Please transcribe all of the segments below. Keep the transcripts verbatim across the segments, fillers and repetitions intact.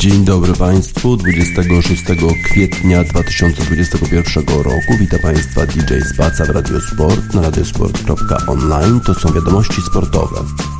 Dzień dobry Państwu, dwudziestego szóstego kwietnia dwa tysiące dwudziestego pierwszego roku. Witam Państwa D J Spaca w Radio Sport na radiosport kropka online. To są wiadomości sportowe.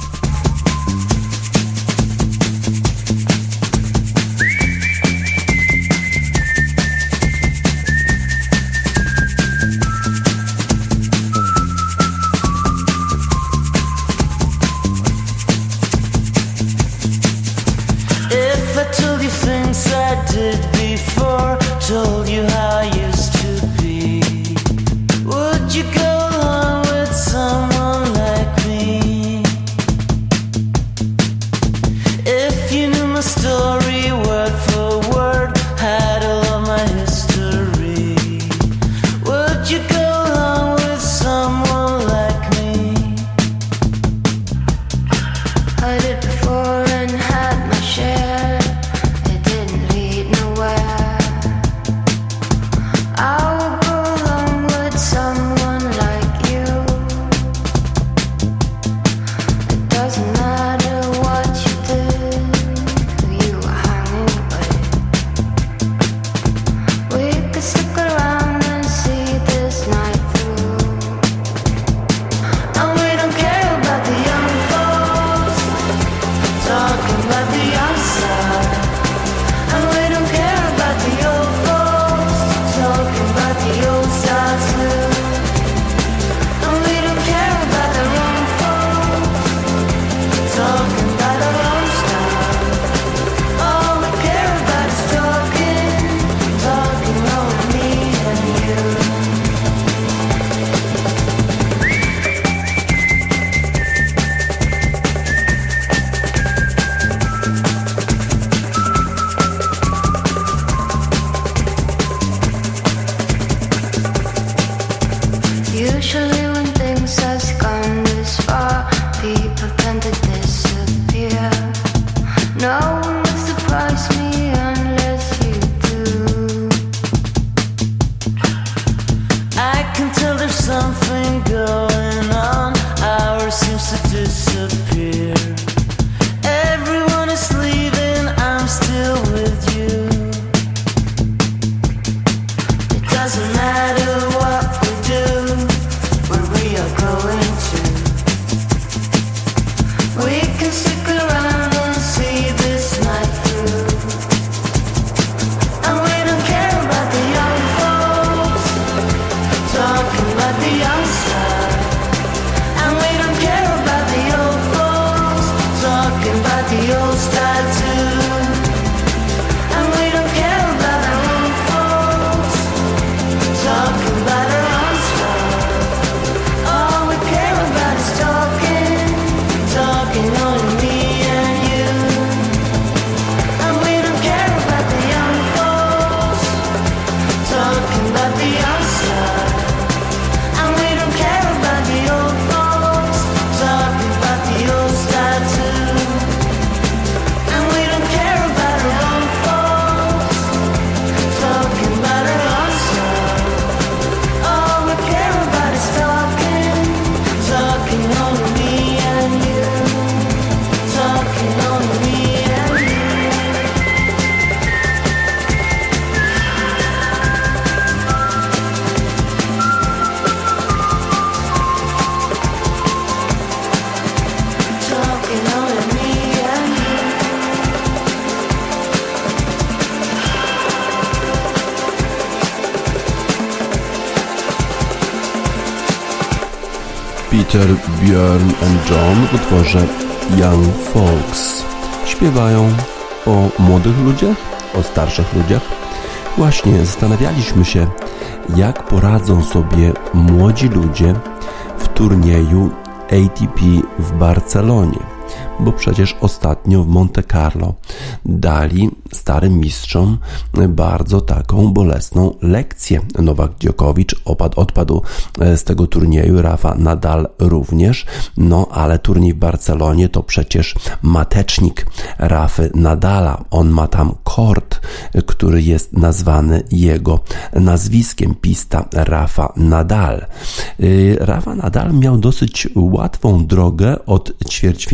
Peter, Björn and John w utworze Young Folks śpiewają o młodych ludziach, o starszych ludziach. Właśnie zastanawialiśmy się, jak poradzą sobie młodzi ludzie w turnieju A T P w Barcelonie, bo przecież ostatnio w Monte Carlo dali starym mistrzom bardzo taką bolesną lekcję. Nowak Djokovic opadł, odpadł z tego turnieju, Rafa Nadal również, no ale turniej w Barcelonie to przecież matecznik Rafy Nadala. On ma tam kort, który jest nazwany jego nazwiskiem, pista Rafa Nadal. Rafa Nadal miał dosyć łatwą drogę od ćwierćfinału,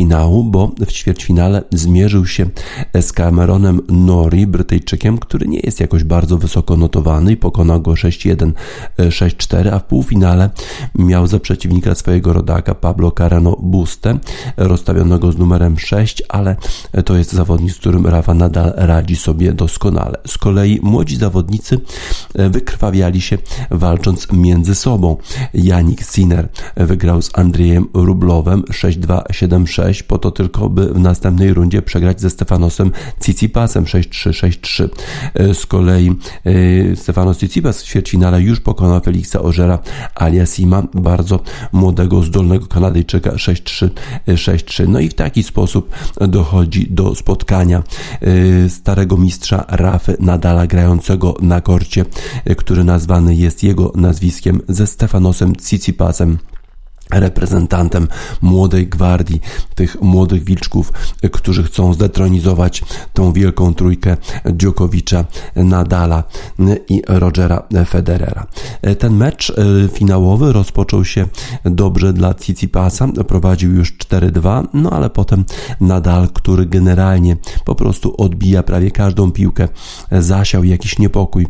bo w ćwierćfinale zmierzył się z Cameronem Norrie, Brytyjczykiem, który nie jest jakoś bardzo wysoko notowany i pokonał go sześć jeden, sześć cztery, a w półfinale miał za przeciwnika swojego rodaka Pablo Carreno Buste, rozstawionego z numerem sześć, ale to jest zawodnik, z którym Rafa Nadal radzi sobie doskonale. Z kolei młodzi zawodnicy wykrwawiali się, walcząc między sobą. Jannik Sinner wygrał z Andrzejem Rublowem sześć dwa, siedem sześć, po to tylko, by w następnej rundzie przegrać ze Stefanosem Tsitsipasem sześć trzy, sześć trzy. Z kolei Stefanos Tsitsipas w ćwierćfinale już pokonał Felixa Augera Aliassima, bardzo młodego, zdolnego Kanadyjczyka sześć trzy, sześć trzy. No i w taki sposób dochodzi do spotkania starego mistrza Rafy Nadala, grającego na korcie, który nazwany jest jego nazwiskiem, ze Stefanosem Tsitsipasem, reprezentantem młodej gwardii, tych młodych wilczków, którzy chcą zdetronizować tą wielką trójkę Djokovicza, Nadala i Rogera Federera. Ten mecz finałowy rozpoczął się dobrze dla Tsitsipasa, prowadził już cztery dwa, no ale potem Nadal, który generalnie po prostu odbija prawie każdą piłkę, zasiał jakiś niepokój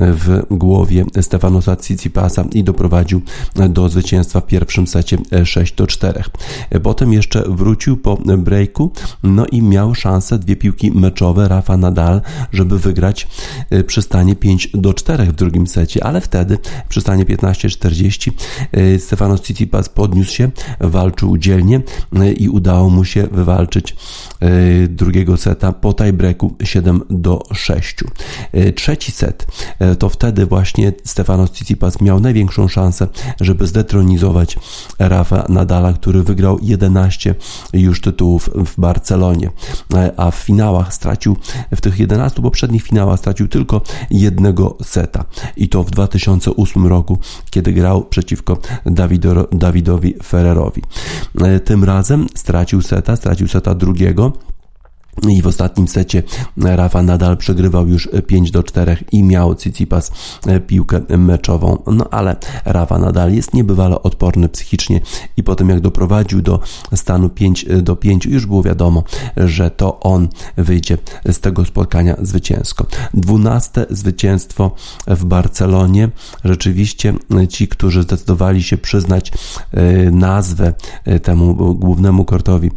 w głowie Stefanosa Tsitsipasa i doprowadził do zwycięstwa w pierwszym secie sześć do czterech. Potem jeszcze wrócił po breaku, no i miał szansę, dwie piłki meczowe Rafa Nadal, żeby wygrać przy stanie pięć do czterech w drugim secie, ale wtedy przy stanie piętnaście czterdzieści Stefanos Tsitsipas podniósł się, walczył dzielnie i udało mu się wywalczyć drugiego seta po tiebreaku siedem do sześciu. Trzeci set to wtedy właśnie Stefanos Tsitsipas miał największą szansę, żeby zdetronizować Rafa Nadala, który wygrał jedenaście już tytułów w Barcelonie, a w finałach stracił, w tych jedenastu poprzednich finałach stracił tylko jednego seta i to w dwa tysiące ósmym roku, kiedy grał przeciwko Dawido, Dawidowi Ferrerowi. Tym razem stracił seta, stracił seta drugiego i w ostatnim secie Rafa Nadal przegrywał już pięć do czterech i miał Tsitsipas piłkę meczową. No ale Rafa Nadal jest niebywale odporny psychicznie i potem jak doprowadził do stanu pięć do pięciu, już było wiadomo, że to on wyjdzie z tego spotkania zwycięsko. Dwunaste zwycięstwo w Barcelonie. Rzeczywiście ci, którzy zdecydowali się przyznać nazwę temu głównemu kortowi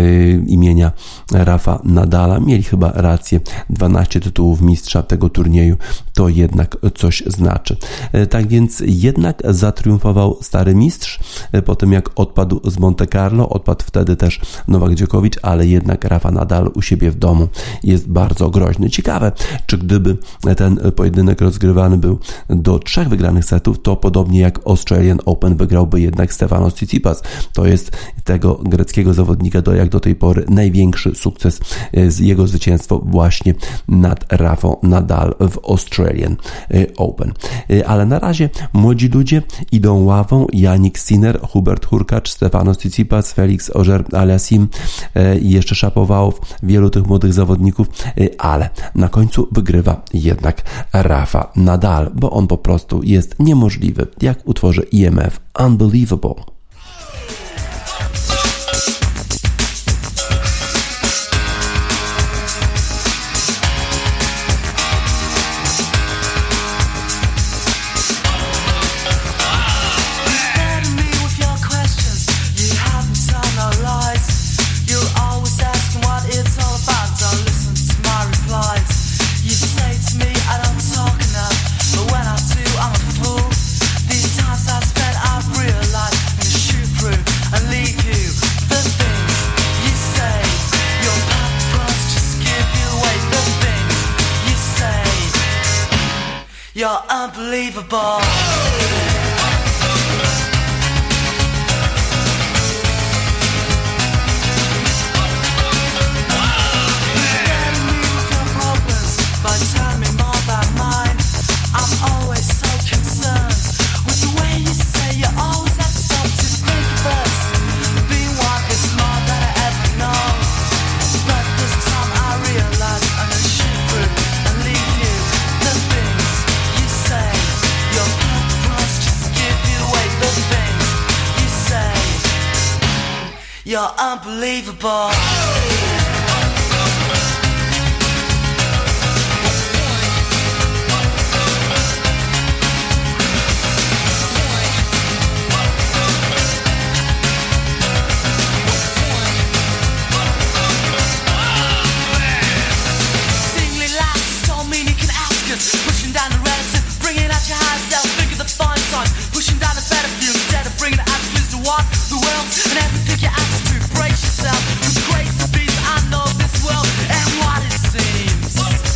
imienia Rafa Nadala, mieli chyba rację. dwanaście tytułów mistrza tego turnieju to jednak coś znaczy. Tak więc jednak zatriumfował stary mistrz, po tym jak odpadł z Monte Carlo, odpadł wtedy też Nowak Djokovic, ale jednak Rafa Nadal u siebie w domu jest bardzo groźny. Ciekawe, czy gdyby ten pojedynek rozgrywany był do trzech wygranych setów, to podobnie jak Australian Open wygrałby jednak Stefanos Tsitsipas. To jest tego greckiego zawodnika do jak do tej pory największy sukces z jego zwycięstwo właśnie nad Rafą Nadal w Australian Open. Ale na razie młodzi ludzie idą ławą: Jannik Sinner, Hubert Hurkacz, Stefanos Tsitsipas, Felix Auger-Aliassime i jeszcze Shapovalov, wielu tych młodych zawodników, ale na końcu wygrywa jednak Rafa Nadal, bo on po prostu jest niemożliwy, jak w utworze E M F Unbelievable. You're unbelievable. You're unbelievable. Pushing down the relative, bringing out your higher self. Think of the fine time, pushing down the better view instead of bringing the attitudes to what the world and everything your attitude. Brace yourself with the grace of peace. I know this world and what it seems.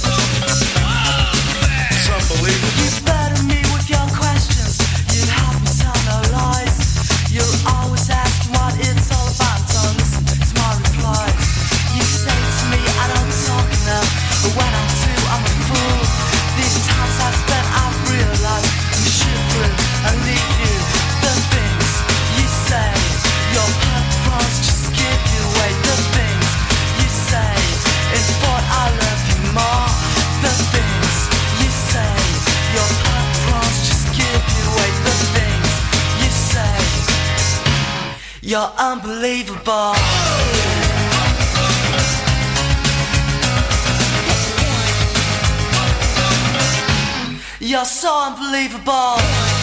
It's unbelievable. You burden me with your questions. You help me tell no lies. You'll always ask what it's all about. Don't listen to my replies. You say to me I don't talk enough, but when I do I'm a fool. These times I've spent, I've realized I'm shivering and leave you. The things you say, your purpose just give you away. The things you say, it's what I love you more. The things you say, your purpose just give you away. The things you say, you're unbelievable. You're so unbelievable.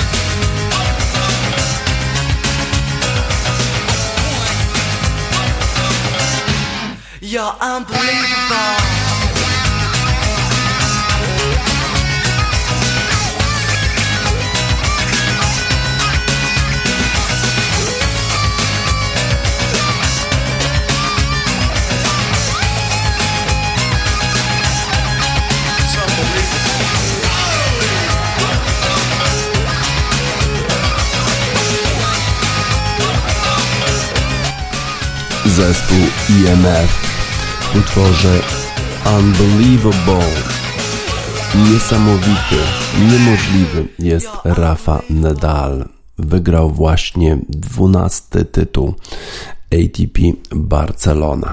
You're unbelievable. Zespół I M F w utworze Unbelievable. Niesamowity, niemożliwy jest Rafa Nadal. Wygrał właśnie dwunasty tytuł A T P Barcelona.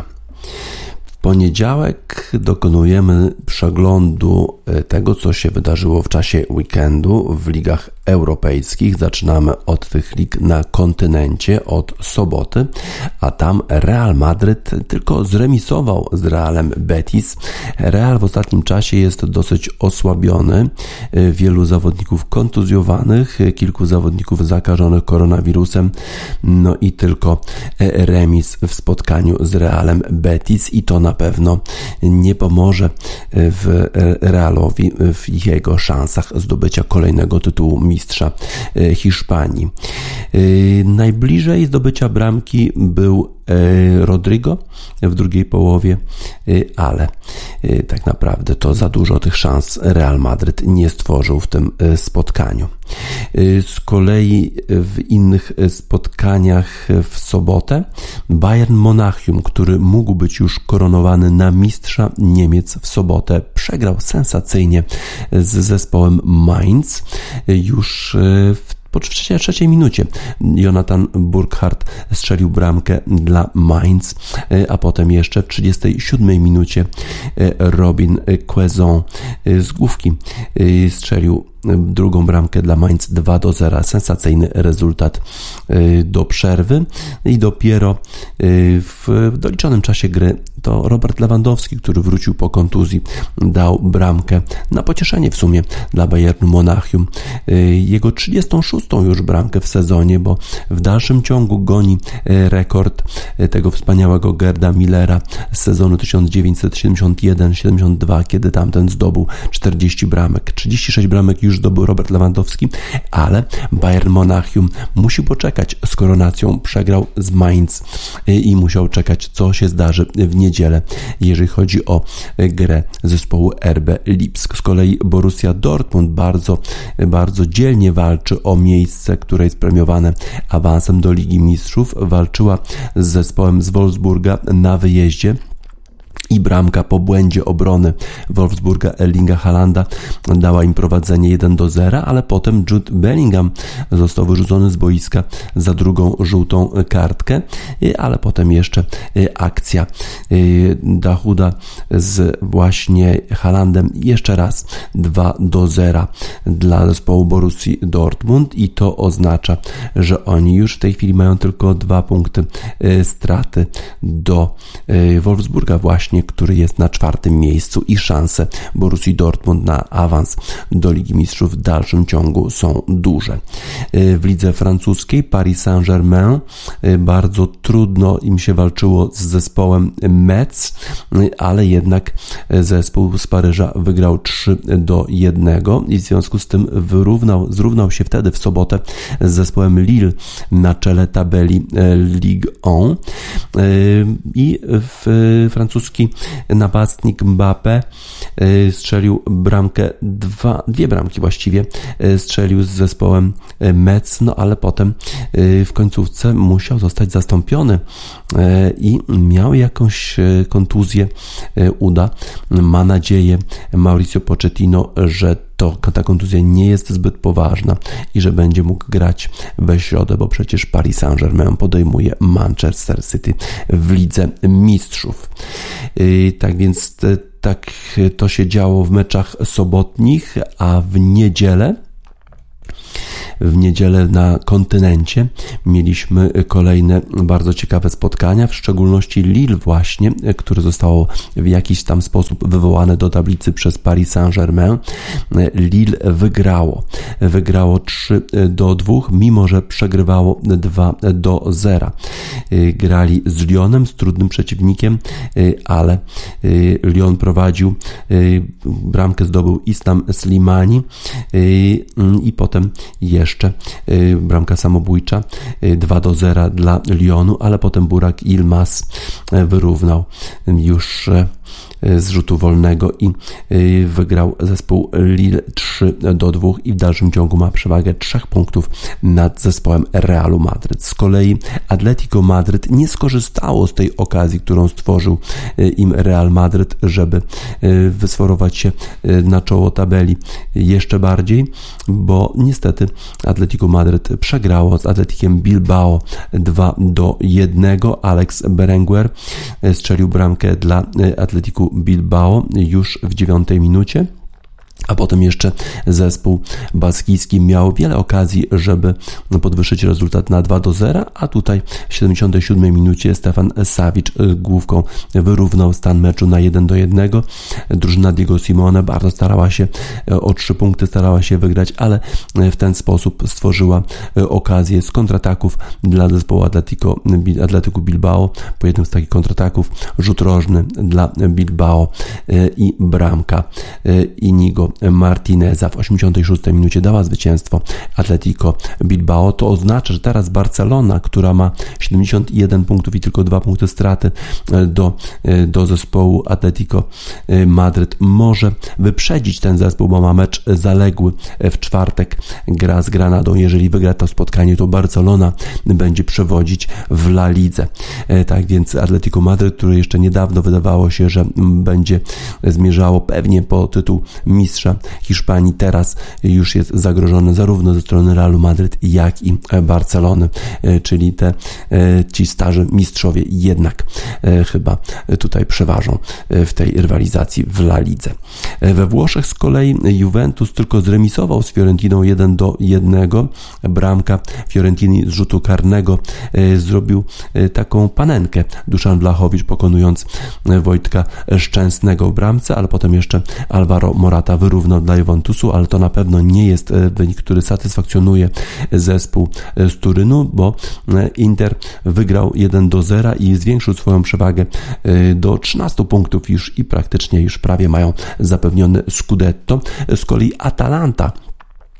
W poniedziałek dokonujemy przeglądu tego, co się wydarzyło w czasie weekendu w ligach europejskich. Zaczynamy od tych lig na kontynencie, od soboty, a tam Real Madryt tylko zremisował z Realem Betis. Real w ostatnim czasie jest dosyć osłabiony. Wielu zawodników kontuzjowanych, kilku zawodników zakażonych koronawirusem, no i tylko remis w spotkaniu z Realem Betis i to na pewno nie pomoże w Realowi w jego szansach zdobycia kolejnego tytułu mistrza Hiszpanii. Najbliżej zdobycia bramki był Rodrigo w drugiej połowie, ale tak naprawdę to za dużo tych szans Real Madryt nie stworzył w tym spotkaniu. Z kolei w innych spotkaniach w sobotę Bayern Monachium, który mógł być już koronowany na mistrza Niemiec w sobotę, przegrał sensacyjnie z zespołem Mainz. Już w Po trzeciej minucie Jonathan Burkhardt strzelił bramkę dla Mainz, a potem jeszcze w trzydziestej siódmej minucie Robin Quaison z główki strzelił drugą bramkę dla Mainz dwa do zera. Sensacyjny rezultat do przerwy i dopiero w doliczonym czasie gry to Robert Lewandowski, który wrócił po kontuzji, dał bramkę na pocieszenie w sumie dla Bayernu Monachium. Jego trzydziestą szóstą już bramkę w sezonie, bo w dalszym ciągu goni rekord tego wspaniałego Gerda Millera z sezonu tysiąc dziewięćset siedemdziesiąt jeden siedemdziesiąt dwa, kiedy tamten zdobył czterdzieści bramek. trzydzieści sześć bramek już zdobył Robert Lewandowski, ale Bayern Monachium musi poczekać z koronacją. Przegrał z Mainz i musiał czekać, co się zdarzy w niedzielę, jeżeli chodzi o grę zespołu R B Lipsk. Z kolei Borussia Dortmund bardzo, bardzo dzielnie walczy o miejsce, które jest premiowane awansem do Ligi Mistrzów. Walczyła z zespołem z Wolfsburga na wyjeździe I bramka po błędzie obrony Wolfsburga Erlinga Haalanda dała im prowadzenie jeden do zera, ale potem Jude Bellingham został wyrzucony z boiska za drugą żółtą kartkę, ale potem jeszcze akcja Dahuda z właśnie Haalandem jeszcze raz dwa do zera dla zespołu Borussii Dortmund i to oznacza, że oni już w tej chwili mają tylko dwa punkty straty do Wolfsburga właśnie, który jest na czwartym miejscu i szanse Borussii Dortmund na awans do Ligi Mistrzów w dalszym ciągu są duże. W lidze francuskiej Paris Saint-Germain bardzo trudno im się walczyło z zespołem Metz, ale jednak zespół z Paryża wygrał trzy do jednego i w związku z tym wyrównał, zrównał się wtedy w sobotę z zespołem Lille na czele tabeli Ligue jeden i w francuski napastnik Mbappé strzelił bramkę, dwa, dwie bramki właściwie strzelił z zespołem Metz, no ale potem w końcówce musiał zostać zastąpiony i miał jakąś kontuzję uda. Ma nadzieję Mauricio Pochettino, że to ta kontuzja nie jest zbyt poważna i że będzie mógł grać we środę, bo przecież Paris Saint-Germain podejmuje Manchester City w Lidze Mistrzów. Tak więc tak to się działo w meczach sobotnich, a w niedzielę W niedzielę na kontynencie mieliśmy kolejne bardzo ciekawe spotkania, w szczególności Lille właśnie, które zostało w jakiś tam sposób wywołane do tablicy przez Paris Saint-Germain. Lille wygrało. Wygrało trzy do dwóch, mimo że przegrywało dwa do zera. Grali z Lyonem, z trudnym przeciwnikiem, ale Lyon prowadził, bramkę zdobył Islam Slimani i potem jeszcze jeszcze bramka samobójcza dwa do zera dla Lyonu, ale potem Burak Yilmaz wyrównał już z rzutu wolnego i wygrał zespół Lille trzy do dwóch i w dalszym ciągu ma przewagę trzech punktów nad zespołem Realu Madryt. Z kolei Atletico Madryt nie skorzystało z tej okazji, którą stworzył im Real Madryt, żeby wysforować się na czoło tabeli jeszcze bardziej, bo niestety Atletico Madryt przegrało z Atletikiem Bilbao dwa do jednego. Alex Berenguer strzelił bramkę dla Atletiku Bilbao już w dziewiątej minucie. A potem jeszcze zespół baskijski miał wiele okazji, żeby podwyższyć rezultat na dwa do zera, a tutaj w siedemdziesiątej siódmej minucie Stefan Savic główką wyrównał stan meczu na jeden do jednego. Drużyna Diego Simeone bardzo starała się o trzy punkty, starała się wygrać, ale w ten sposób stworzyła okazję z kontrataków dla zespołu Atletico, Atletico Bilbao. Po jednym z takich kontrataków rzut rożny dla Bilbao i bramka Inigo Martineza w osiemdziesiątej szóstej minucie dała zwycięstwo Atletico Bilbao. To oznacza, że teraz Barcelona, która ma siedemdziesiąt jeden punktów i tylko dwa punkty straty do, do zespołu Atletico Madryt, może wyprzedzić ten zespół, bo ma mecz zaległy w czwartek, gra z Granadą. Jeżeli wygra to spotkanie, to Barcelona będzie przewodzić w La Lidze. Tak więc Atletico Madryt, które jeszcze niedawno wydawało się, że będzie zmierzało pewnie po tytuł mistrza Hiszpanii, teraz już jest zagrożony zarówno ze strony Realu Madryt, jak i Barcelony, czyli te ci starzy mistrzowie jednak chyba tutaj przeważą w tej rywalizacji w La Lidze. We Włoszech z kolei Juventus tylko zremisował z Fiorentiną jeden do jednego. Bramka Fiorentini z rzutu karnego zrobił taką panenkę Duszan Blachowicz, pokonując Wojtka Szczęsnego w bramce, ale potem jeszcze Alvaro Morata wyrównał dla Juventusu, ale to na pewno nie jest wynik, który satysfakcjonuje zespół z Turynu, bo Inter wygrał jeden do zera i zwiększył swoją przewagę do trzynastu punktów już i praktycznie już prawie mają zapewnione Scudetto. Z kolei Atalanta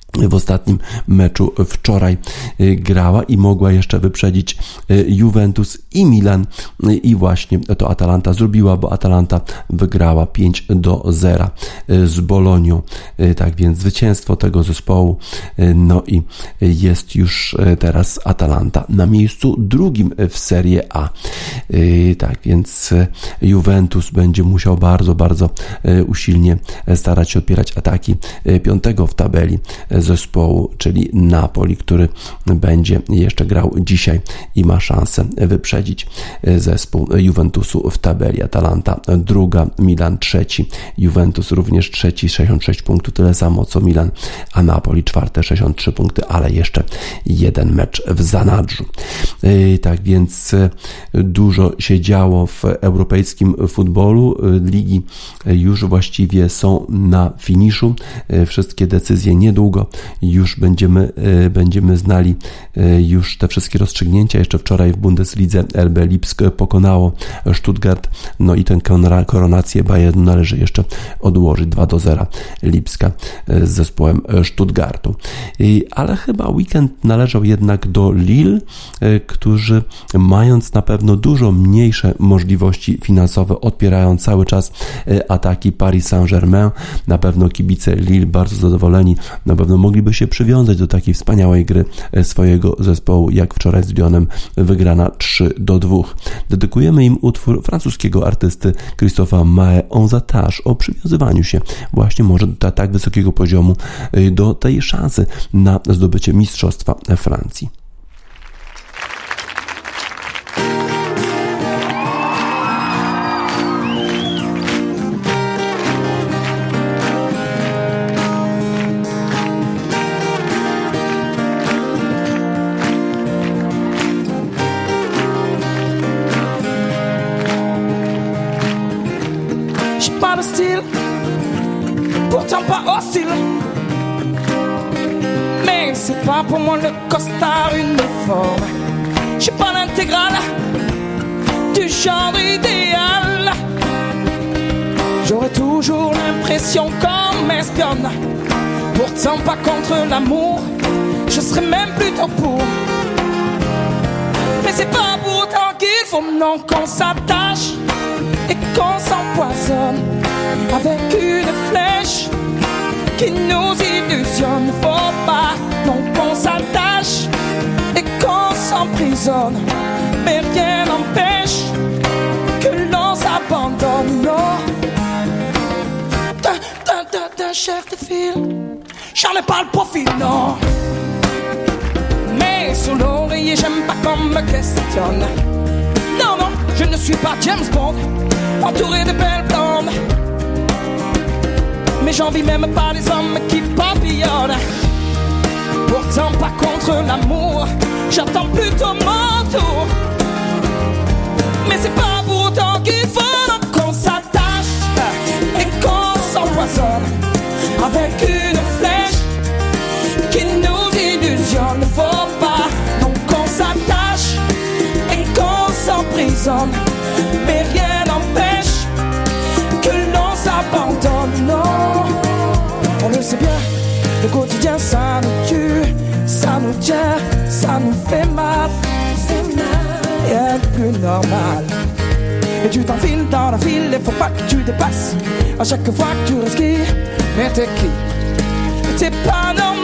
w ostatnim meczu wczoraj grała i mogła jeszcze wyprzedzić Juventus i Milan i właśnie to Atalanta zrobiła, bo Atalanta wygrała pięć do zera z Bolonią. Tak więc zwycięstwo tego zespołu, no i jest już teraz Atalanta na miejscu drugim w Serie A. Tak więc Juventus będzie musiał bardzo, bardzo usilnie starać się odpierać ataki piątego w tabeli zespołu, czyli Napoli, który będzie jeszcze grał dzisiaj i ma szansę wyprzedzić zespół Juventusu w tabeli. Atalanta druga, Milan trzeci, Juventus również trzeci, sześćdziesiąt sześć punktów, tyle samo co Milan, a Napoli czwarte, sześćdziesiąt trzy punkty, ale jeszcze jeden mecz w zanadrzu. Tak więc dużo się działo w europejskim futbolu. Ligi już właściwie są na finiszu. Wszystkie decyzje niedługo już będziemy, będziemy znali już te wszystkie rozstrzygnięcia. Jeszcze wczoraj w Bundeslidze R B Lipsk pokonało Stuttgart, no i tę koronację Bayernu należy jeszcze odłożyć. dwa do zera Lipska z zespołem Stuttgartu. Ale chyba weekend należał jednak do Lille, którzy mając na pewno dużo mniejsze możliwości finansowe odpierają cały czas ataki Paris Saint-Germain. Na pewno kibice Lille bardzo zadowoleni, na pewno mogliby się przywiązać do takiej wspaniałej gry swojego zespołu, jak wczoraj z Lyonem wygrana trzy do dwóch. Dedykujemy im utwór francuskiego artysty Christopha Mae On s'attache, o przywiązywaniu się właśnie może do tak wysokiego poziomu do tej szansy na zdobycie mistrzostwa Francji. C'est pas pour moi le costard uniforme. Je suis pas l'intégrale du genre idéal. J'aurais toujours l'impression qu'on m'espionne. Pourtant pas contre l'amour, je serais même plutôt pour. Mais c'est pas pour autant qu'il faut non qu'on s'attache et qu'on s'empoisonne avec une flèche qui nous illusionne. Faut pas non qu'on s'attache et qu'on s'emprisonne, mais rien n'empêche que l'on s'abandonne. Non, d'un, d'un, d'un, d'un chef de file, j'en ai pas le profil, non. Mais sous l'oreiller, j'aime pas qu'on me questionne. Non, non, je ne suis pas James Bond, entouré de belles blondes. Mais j'envie même pas les hommes qui papillonnent. Pourtant pas contre l'amour, j'attends plutôt mon tour. Mais c'est pas pour autant qu'il faut qu'on s'attache et qu'on s'empoisonne avec une flèche qui nous illusionne. Faut pas non qu'on s'attache et qu'on s'emprisonne, mais rien n'empêche que l'on s'abandonne. Non, on le sait bien, le quotidien ça nous tue, ça nous tient, ça nous fait mal. Rien de plus normal. Et tu t'enfiles dans la file, et faut pas que tu dépasses à chaque fois que tu respires. Mais t'es qui? T'es pas normal.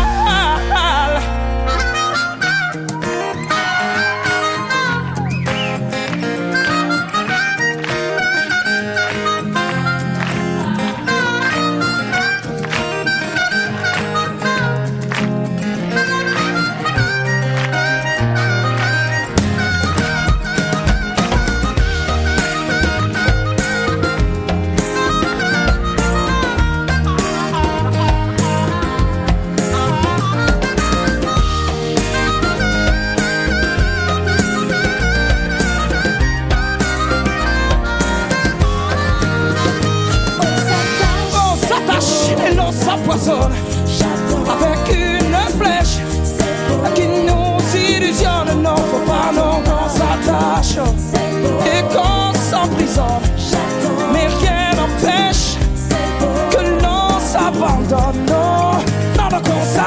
Avec une flèche qui nous illusionne. Non, faut pas non qu'on s'attache et qu'on s'emprisonne, mais rien n'empêche que l'on s'abandonne. Non, non, non qu'on s'attache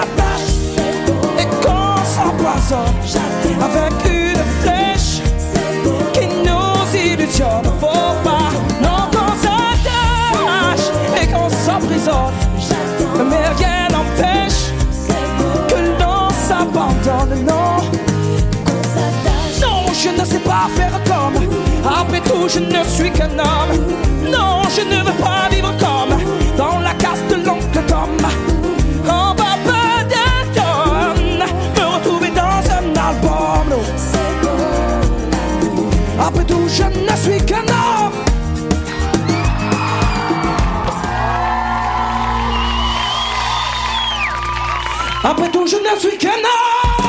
pas faire comme. Après tout, je ne suis qu'un homme. Non, je ne veux pas vivre comme dans la caste de l'oncle Tom. En papa d'Elton, me retrouver dans un album. Non. Après tout, je ne suis qu'un homme. Après tout, je ne suis qu'un homme.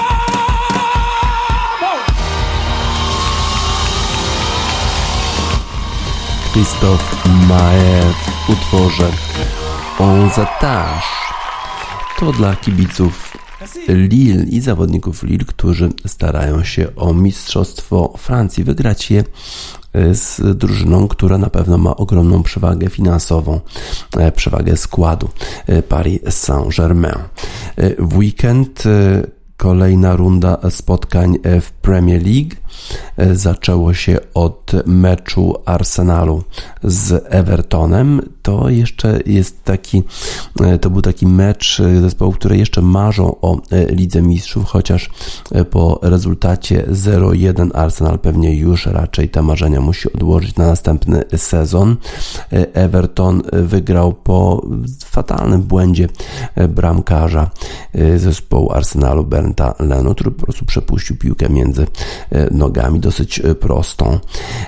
Christophe Maé w utworze On Zatache. To dla kibiców Lille i zawodników Lille, którzy starają się o mistrzostwo Francji, wygrać je z drużyną, która na pewno ma ogromną przewagę finansową, przewagę składu, Paris Saint-Germain. W weekend kolejna runda spotkań w Premier League. Zaczęło się od meczu Arsenalu z Evertonem. To jeszcze jest taki, to był taki mecz zespołów, które jeszcze marzą o Lidze Mistrzów, chociaż po rezultacie zero jeden Arsenal pewnie już raczej te marzenia musi odłożyć na następny sezon. Everton wygrał po fatalnym błędzie bramkarza zespołu Arsenalu Bernarda Leno, który po prostu przepuścił piłkę między nogami dosyć prostą.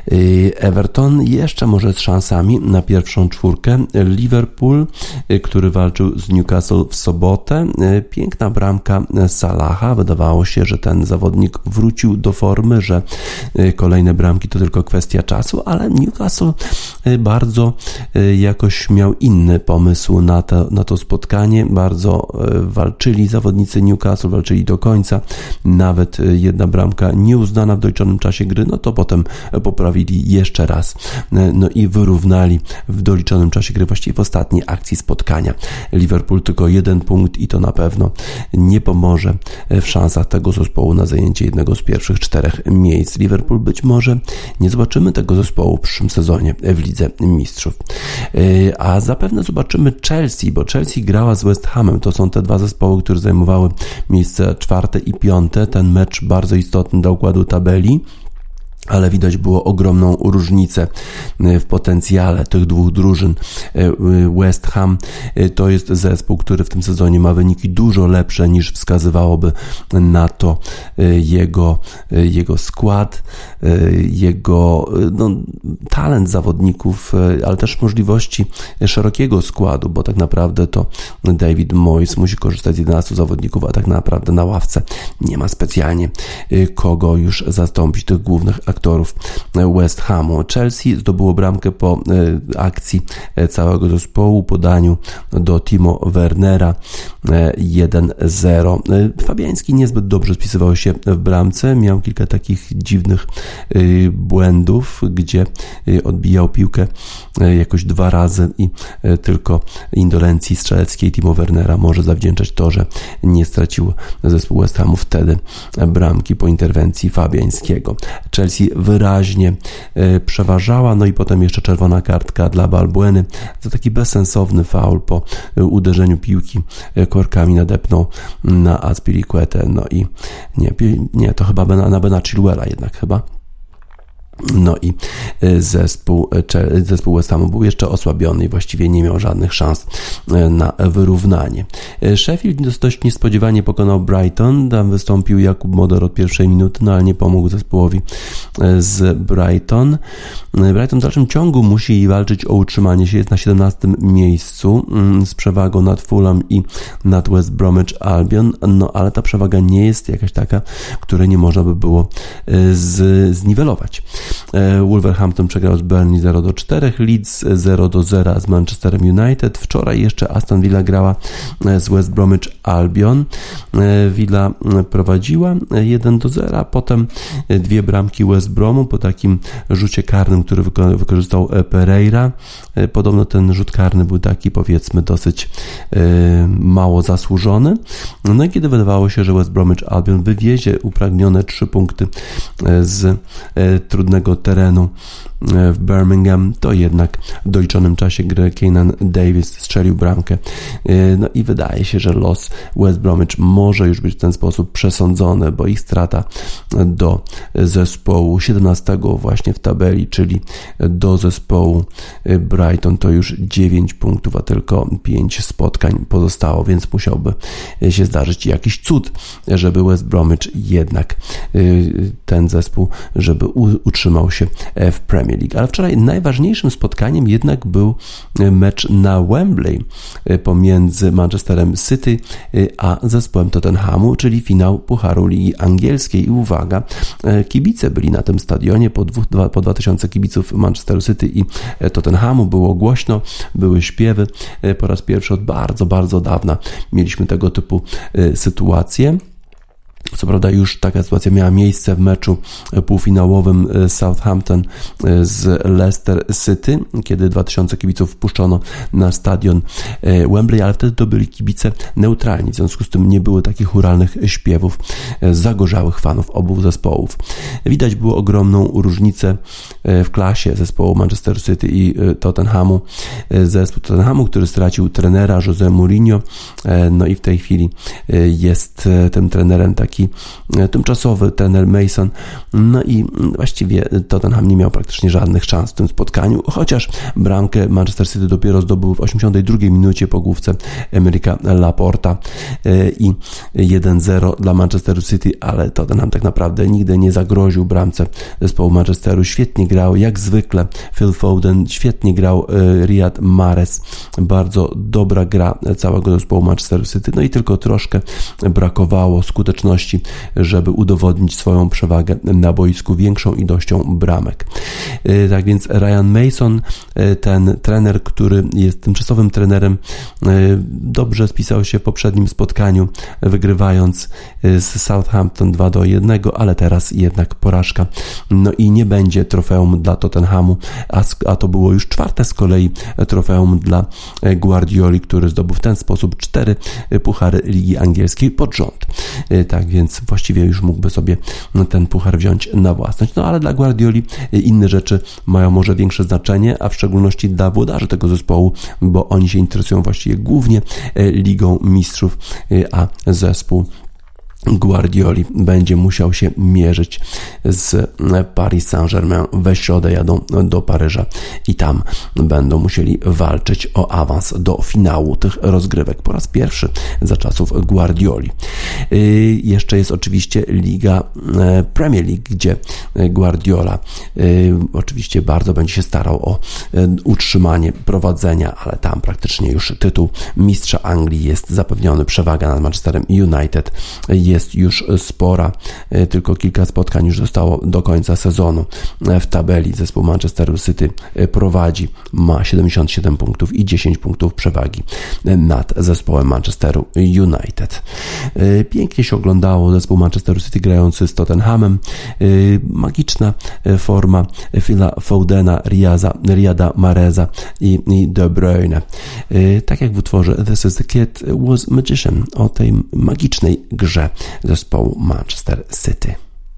Everton jeszcze może z szansami na pierwszą czwórkę. Liverpool, który walczył z Newcastle w sobotę. Piękna bramka Salaha. Wydawało się, że ten zawodnik wrócił do formy, że kolejne bramki to tylko kwestia czasu, ale Newcastle bardzo jakoś miał inny pomysł na to, na to spotkanie. Bardzo walczyli zawodnicy Newcastle, walczyli do końca. Nawet jedna bramka nieuznana w doliczonym czasie gry, no to potem poprawili jeszcze raz. No i wyrównali w doliczonym czasie gry, właściwie w ostatniej akcji spotkania. Liverpool tylko jeden punkt i to na pewno nie pomoże w szansach tego zespołu na zajęcie jednego z pierwszych czterech miejsc. Liverpool być może nie zobaczymy tego zespołu w przyszłym sezonie w Lidze Mistrzów. A zapewne zobaczymy Chelsea, bo Chelsea grała z West Hamem. To są te dwa zespoły, które zajmowały miejsce czwarte i piąte. Ten mecz bardzo istotny do układu tabeli, ale widać było ogromną różnicę w potencjale tych dwóch drużyn. West Ham to jest zespół, który w tym sezonie ma wyniki dużo lepsze niż wskazywałoby na to jego, jego skład, jego no, talent zawodników, ale też możliwości szerokiego składu, bo tak naprawdę to David Moyes musi korzystać z jedenastu zawodników, a tak naprawdę na ławce nie ma specjalnie kogo już zastąpić tych głównych aktorów West Hamu. Chelsea zdobyło bramkę po akcji całego zespołu, podaniu do Timo Wernera jeden zero. Fabiański niezbyt dobrze spisywał się w bramce, miał kilka takich dziwnych błędów, gdzie odbijał piłkę jakoś dwa razy i tylko indolencji strzeleckiej Timo Wernera może zawdzięczać to, że nie stracił zespół West Hamu wtedy bramki po interwencji Fabiańskiego. Chelsea wyraźnie przeważała, no i potem jeszcze czerwona kartka dla Balbueny za taki bezsensowny faul po uderzeniu piłki korkami nadepnął na Azpilicuetę, no i nie, nie to chyba na Bena Chilwella jednak chyba. No i zespół, zespół West Hamu był jeszcze osłabiony i właściwie nie miał żadnych szans na wyrównanie. Sheffield dość niespodziewanie pokonał Brighton. Tam wystąpił Jakub Moder od pierwszej minuty, no ale nie pomógł zespołowi z Brighton. Brighton w dalszym ciągu musi walczyć o utrzymanie się, jest na siedemnastym miejscu z przewagą nad Fulham i nad West Bromwich Albion, no ale ta przewaga nie jest jakaś taka, której nie można by było z, zniwelować. Wolverhampton przegrał z Burnley zero do czterech, Leeds zero do zera z Manchesterem United. Wczoraj jeszcze Aston Villa grała z West Bromwich Albion. Villa prowadziła jeden do zera, potem dwie bramki West Bromu po takim rzucie karnym, który wykorzystał Pereira. Podobno ten rzut karny był taki, powiedzmy, dosyć mało zasłużony. No i kiedy wydawało się, że West Bromwich Albion wywiezie upragnione trzy punkty z trudnego terenu w Birmingham, to jednak w doliczonym czasie gry Keenan Davis strzelił bramkę. No i wydaje się, że los West Bromwich może już być w ten sposób przesądzony, bo ich strata do zespołu siedemnastego właśnie w tabeli, czyli do zespołu Brighton, to już dziewięć punktów, a tylko pięć spotkań pozostało, więc musiałby się zdarzyć jakiś cud, żeby West Bromwich jednak ten zespół, żeby utrzymał się w Premier League. Ale wczoraj najważniejszym spotkaniem jednak był mecz na Wembley pomiędzy Manchesterem City a zespołem Tottenhamu, czyli finał Pucharu Ligi Angielskiej. I uwaga, kibice byli na tym stadionie, po, dwóch, dwa, po dwa tysiące kibiców Manchesteru City i Tottenhamu, było głośno, były śpiewy. Po raz pierwszy od bardzo, bardzo dawna mieliśmy tego typu sytuacje. Co prawda już taka sytuacja miała miejsce w meczu półfinałowym Southampton z Leicester City, kiedy dwa tysiące kibiców wpuszczono na stadion Wembley, ale wtedy to byli kibice neutralni, w związku z tym nie było takich chóralnych śpiewów zagorzałych fanów obu zespołów. Widać było ogromną różnicę w klasie zespołu Manchester City i Tottenhamu. Zespół Tottenhamu, który stracił trenera Jose Mourinho, no i w tej chwili jest tym trenerem taki tymczasowy trener Mason, no i właściwie Tottenham nie miał praktycznie żadnych szans w tym spotkaniu, chociaż bramkę Manchester City dopiero zdobył w osiemdziesiątej drugiej minucie po główce Emerika Laporta i jeden zero dla Manchesteru City, ale Tottenham tak naprawdę nigdy nie zagroził bramce zespołu Manchesteru. Świetnie grał, jak zwykle Phil Foden, świetnie grał Riyad Mahrez, bardzo dobra gra całego zespołu Manchesteru City, no i tylko troszkę brakowało skuteczności, żeby udowodnić swoją przewagę na boisku większą ilością bramek. Tak więc Ryan Mason, ten trener, który jest tymczasowym trenerem, dobrze spisał się w poprzednim spotkaniu, wygrywając z Southampton dwa do jednego, ale teraz jednak porażka. No i nie będzie trofeum dla Tottenhamu, a, a to było już czwarte z kolei trofeum dla Guardioli, który zdobył w ten sposób cztery puchary Ligi Angielskiej pod rząd. Tak więc właściwie już mógłby sobie ten puchar wziąć na własność. No ale dla Guardioli inne rzeczy mają może większe znaczenie, a w szczególności dla włodarzy tego zespołu, bo oni się interesują właściwie głównie Ligą Mistrzów, a zespół Guardioli będzie musiał się mierzyć z Paris Saint-Germain. We środę jadą do Paryża i tam będą musieli walczyć o awans do finału tych rozgrywek po raz pierwszy za czasów Guardioli. Jeszcze jest oczywiście Liga Premier League, gdzie Guardiola oczywiście bardzo będzie się starał o utrzymanie prowadzenia, ale tam praktycznie już tytuł mistrza Anglii jest zapewniony. Przewaga nad Manchesterem United jest już spora, tylko kilka spotkań już zostało do końca sezonu. W tabeli zespół Manchesteru City prowadzi, ma siedemdziesiąt siedem punktów i dziesięć punktów przewagi nad zespołem Manchesteru United. Pięknie się oglądało zespół Manchesteru City grający z Tottenhamem. Magiczna forma Phila Fodena, Riaza, Riyada Mahreza i, i De Bruyne. Tak jak w utworze This is the Kid was Magician, o tej magicznej grze zespołu Manchester City.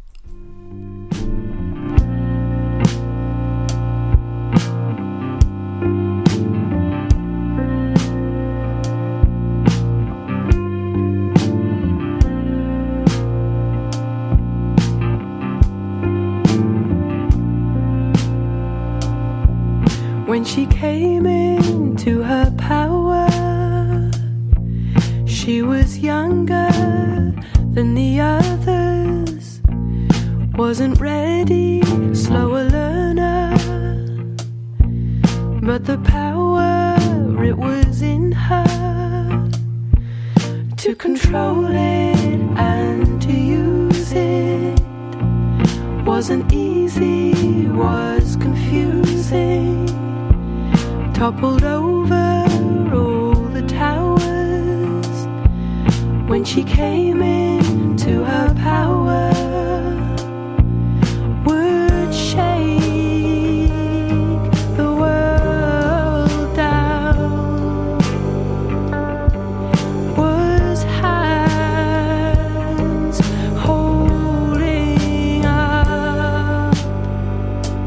When she came into her power, she was younger than the others, wasn't ready, slower learner, but the power, it was in her to control it and to use it. Wasn't easy, was confusing, toppled over all the towers when she came into her power. Would shake the world down, was hands holding up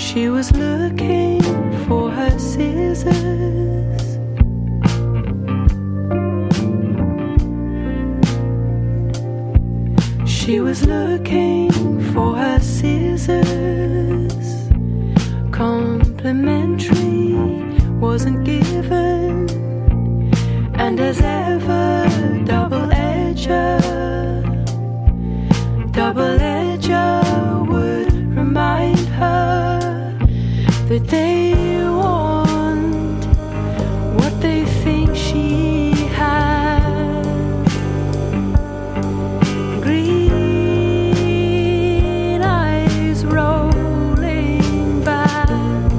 She was looking for her scissors. She was looking for her scissors. Complimentary wasn't given, and as ever, double-edger, double-edger would remind her that they want what they think she has. Green eyes rolling back.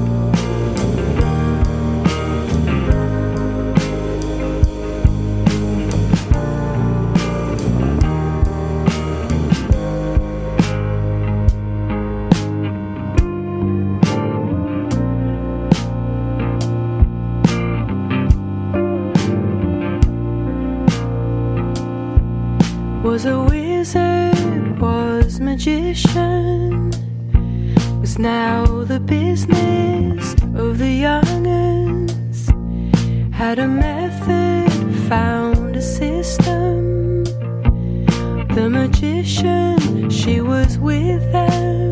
Was a wizard, was magician, was now the business of the young'uns. Had a method, found a system. The magician, she was with them.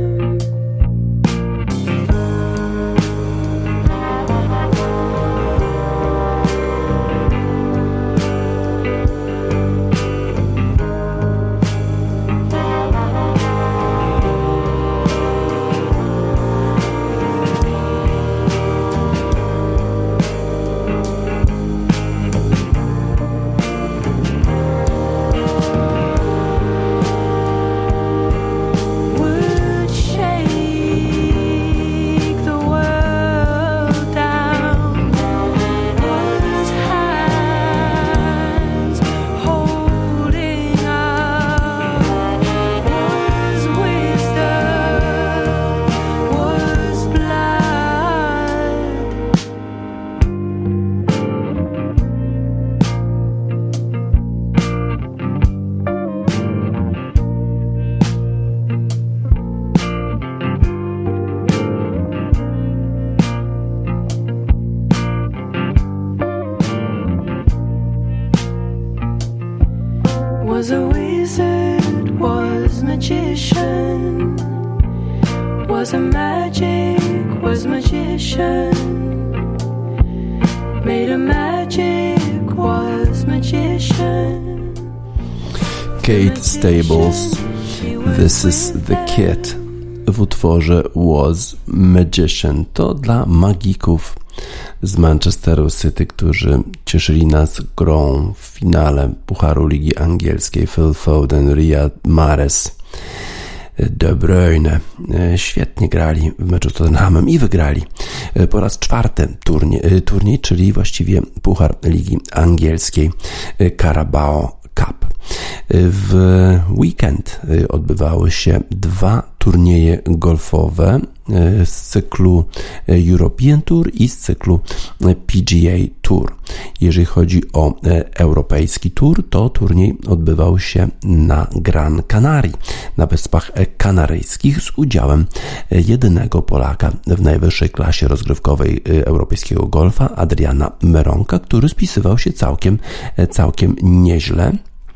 Was a wizard, was magician, was a magic, was magician, made a magic, was magician. Kate Stables, This is the Kid, w utworze Was Magician. To dla magików z Manchesteru City, którzy cieszyli nas grą w finale Pucharu Ligi Angielskiej. Phil Foden, Riyad Mahrez, De Bruyne świetnie grali w meczu z Tottenhamem i wygrali po raz czwarty turniej, turniej czyli właściwie Puchar Ligi Angielskiej, Carabao Cup. W weekend odbywały się dwa turnieje golfowe z cyklu European Tour i z cyklu P G A Tour. Jeżeli chodzi o europejski tour, to turniej odbywał się na Gran Canaria, na Wyspach Kanaryjskich, z udziałem jedynego Polaka w najwyższej klasie rozgrywkowej europejskiego golfa, Adriana Meronka, który spisywał się całkiem, całkiem nieźle.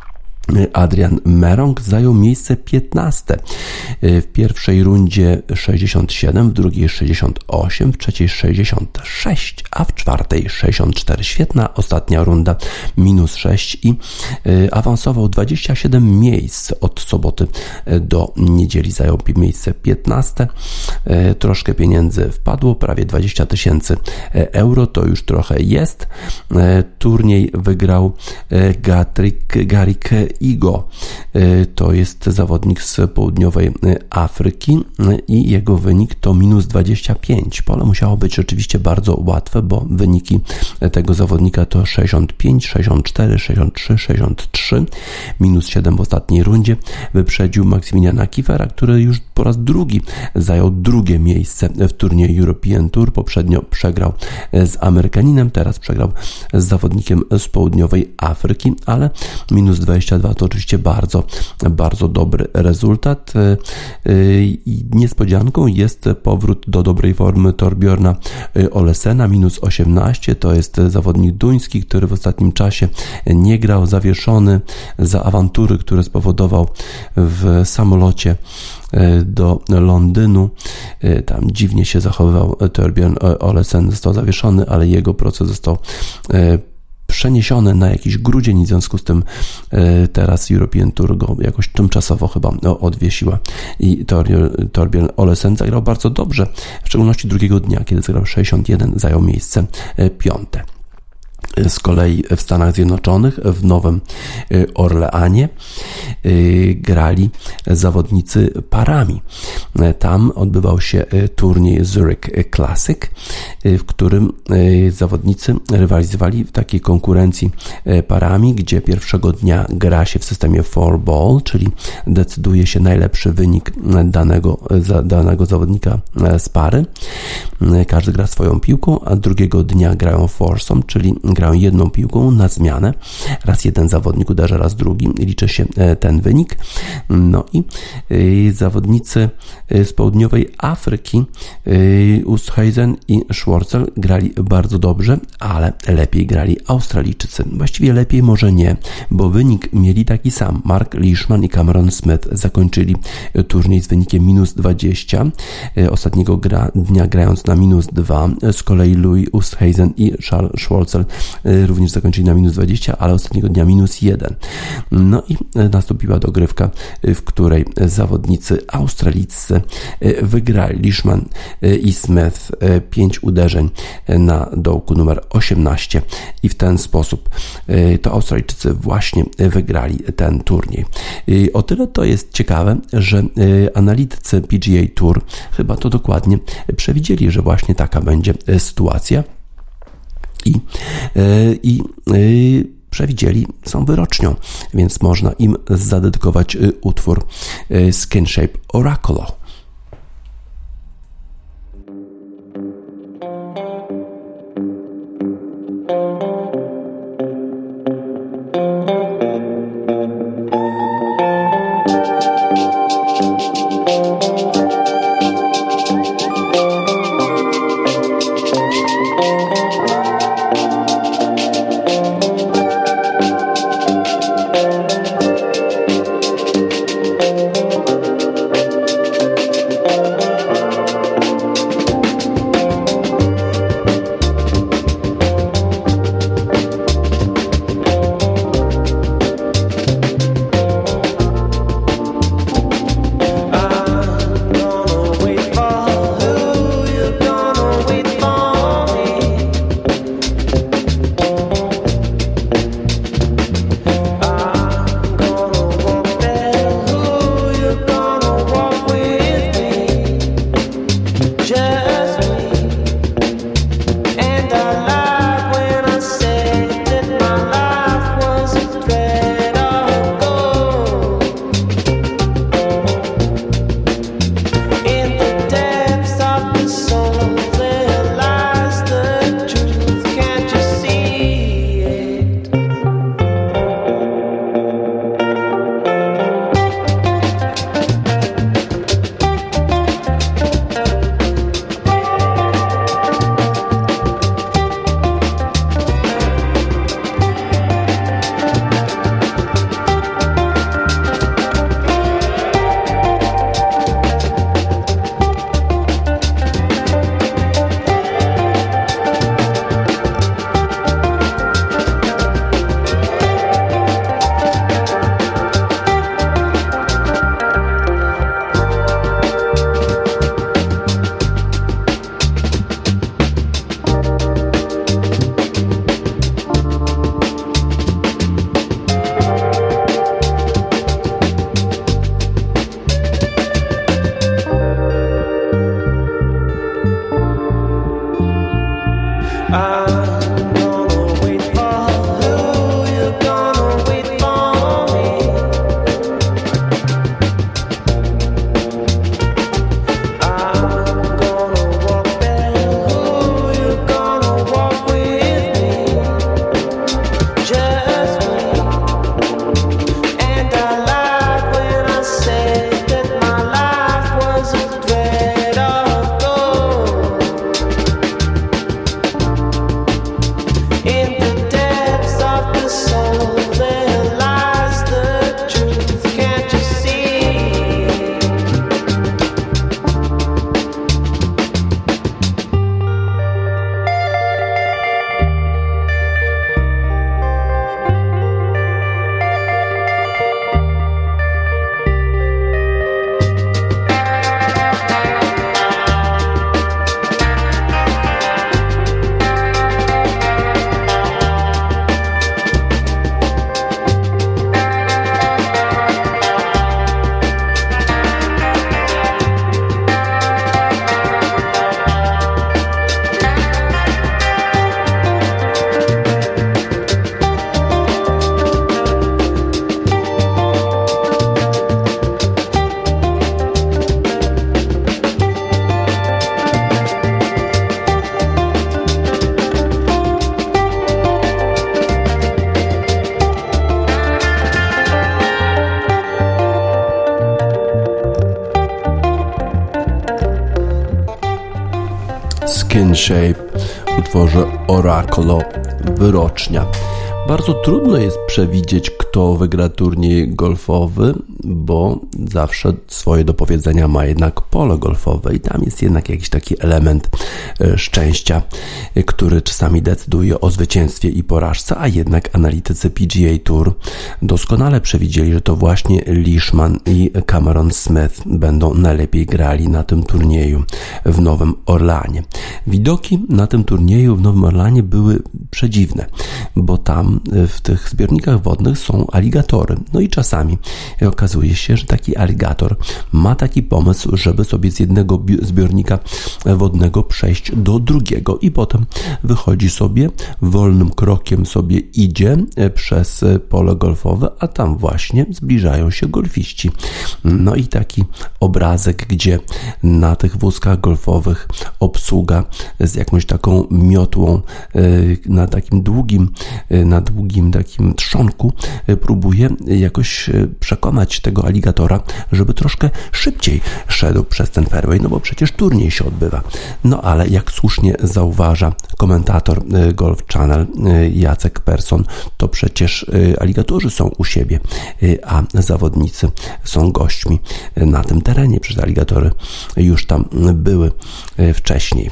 Adrian Meronk zajął miejsce piętnaste. W pierwszej rundzie sześćdziesiąt siedem, w drugiej sześćdziesiąt osiem, w trzeciej sześćdziesiąt sześć, a w czwartej sześćdziesiąt cztery. Świetna ostatnia runda, minus sześć, i awansował dwadzieścia siedem miejsc od soboty do niedzieli. Zajął miejsce piętnaste. Troszkę pieniędzy wpadło, prawie dwadzieścia tysięcy euro, to już trochę jest. Turniej wygrał Gatrik, Garik Igo. To jest zawodnik z południowej Afryki i jego wynik to minus dwadzieścia pięć. Pole musiało być rzeczywiście bardzo łatwe, bo wyniki tego zawodnika to sześćdziesiąt pięć, sześćdziesiąt cztery, sześćdziesiąt trzy, sześćdziesiąt trzy, minus siedem w ostatniej rundzie. Wyprzedził Maksymiliana Kiefera, który już po raz drugi zajął drugie miejsce w turnieju European Tour. Poprzednio przegrał z Amerykaninem, teraz przegrał z zawodnikiem z południowej Afryki, ale minus dwadzieścia dwa to oczywiście bardzo, bardzo dobry rezultat. Niespodzianką jest powrót do dobrej formy Torbjörna Olesena, minus osiemnaście. To jest zawodnik duński, który w ostatnim czasie nie grał, zawieszony za awantury, które spowodował w samolocie do Londynu. Tam dziwnie się zachowywał Torbjörn Olesen, został zawieszony, ale jego proces został przeniesione na jakiś grudzień, w związku z tym teraz European Tour go jakoś tymczasowo chyba odwiesiła i Torbjörn Olesen zagrał bardzo dobrze, w szczególności drugiego dnia, kiedy zagrał sześćdziesiąt jeden, zajął miejsce piąte. Z kolei w Stanach Zjednoczonych, w Nowym Orleanie grali zawodnicy parami. Tam odbywał się turniej Zurich Classic, w którym zawodnicy rywalizowali w takiej konkurencji parami, gdzie pierwszego dnia gra się w systemie four ball, czyli decyduje się najlepszy wynik danego, danego zawodnika z pary. Każdy gra swoją piłką, a drugiego dnia grają foursome, czyli grają jedną piłką na zmianę. Raz jeden zawodnik uderza, raz drugi. Liczy się ten wynik. No i zawodnicy z południowej Afryki, Oosthuizen i Schwarzel, grali bardzo dobrze, ale lepiej grali Australijczycy. Właściwie lepiej może nie, bo wynik mieli taki sam. Mark Leishman i Cameron Smith zakończyli turniej z wynikiem minus dwadzieścia. Ostatniego gra, dnia grając na minus dwa. Z kolei Louis Oosthuizen i Charles Schwarzel również zakończyli na minus dwadzieścia, ale ostatniego dnia minus jeden. No i nastąpiła dogrywka, w której zawodnicy australijscy wygrali. Leishman i Smith pięć uderzeń na dołku numer osiemnaście i w ten sposób to Australijczycy właśnie wygrali ten turniej. O tyle to jest ciekawe, że analitycy P G A Tour chyba to dokładnie przewidzieli, że właśnie taka będzie sytuacja. I, i, i przewidzieli, są wyrocznią, więc można im zadedykować utwór Skin Shape Oraculo. Skin Shape w utworze Oracolo, wyrocznia. Bardzo trudno jest przewidzieć, kto wygra turniej golfowy, bo zawsze swoje do powiedzenia ma jednak polo golfowe i tam jest jednak jakiś taki element szczęścia, który czasami decyduje o zwycięstwie i porażce, a jednak analitycy P G A Tour doskonale przewidzieli, że to właśnie Leishman i Cameron Smith będą najlepiej grali na tym turnieju w Nowym Orleanie. Widoki na tym turnieju w Nowym Orleanie były przedziwne, bo tam w tych zbiornikach wodnych są aligatory. No i czasami okazuje się, że taki aligator ma taki pomysł, żeby sobie z jednego zbiornika wodnego przejść do drugiego i potem wychodzi sobie, wolnym krokiem sobie idzie przez pole golfowe, a tam właśnie zbliżają się golfiści. No i taki obrazek, gdzie na tych wózkach golfowych obsługa z jakąś taką miotłą na takim długim, na długim takim trzonku próbuje jakoś przekonać tego aligatora, żeby troszkę szybciej szedł przez ten fairway, no bo przecież turniej się odbywa. No ale jak słusznie zauważa komentator Golf Channel Jacek Persson, to przecież aligatorzy są u siebie, a zawodnicy są gośćmi na tym terenie, przecież aligatory już tam były wcześniej.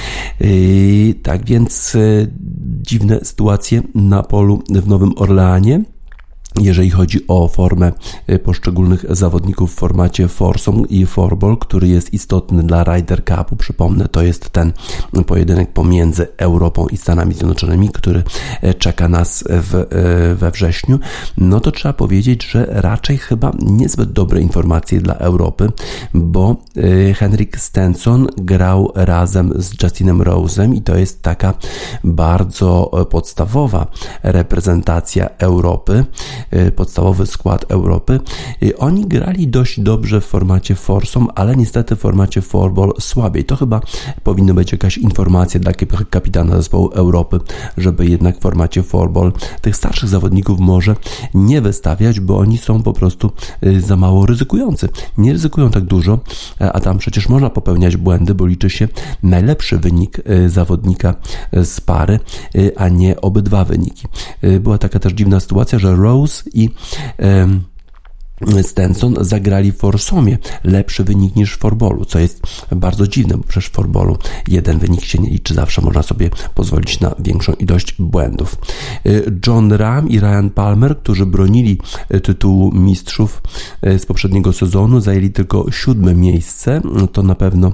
Tak więc dziwne sytuacje na polu w Nowym Orleanie. Jeżeli chodzi o formę poszczególnych zawodników w formacie foursome i fourball, który jest istotny dla Ryder Cupu, przypomnę, to jest ten pojedynek pomiędzy Europą i Stanami Zjednoczonymi, który czeka nas w, we wrześniu, no to trzeba powiedzieć, że raczej chyba niezbyt dobre informacje dla Europy, bo Henrik Stenson grał razem z Justinem Rose'em i to jest taka bardzo podstawowa reprezentacja Europy, podstawowy skład Europy. Oni grali dość dobrze w formacie foursome, ale niestety w formacie fourball słabiej. To chyba powinno być jakaś informacja dla kapitana zespołu Europy, żeby jednak w formacie fourball tych starszych zawodników może nie wystawiać, bo oni są po prostu za mało ryzykujący. Nie ryzykują tak dużo, a tam przecież można popełniać błędy, bo liczy się najlepszy wynik zawodnika z pary, a nie obydwa wyniki. Była taka też dziwna sytuacja, że Rose i um, Stenson zagrali w foursomie lepszy wynik niż w fourballu, co jest bardzo dziwne, bo przecież w fourballu jeden wynik się nie liczy, zawsze można sobie pozwolić na większą ilość błędów. John Rahm i Ryan Palmer, którzy bronili tytułu mistrzów z poprzedniego sezonu, zajęli tylko siódme miejsce. To na pewno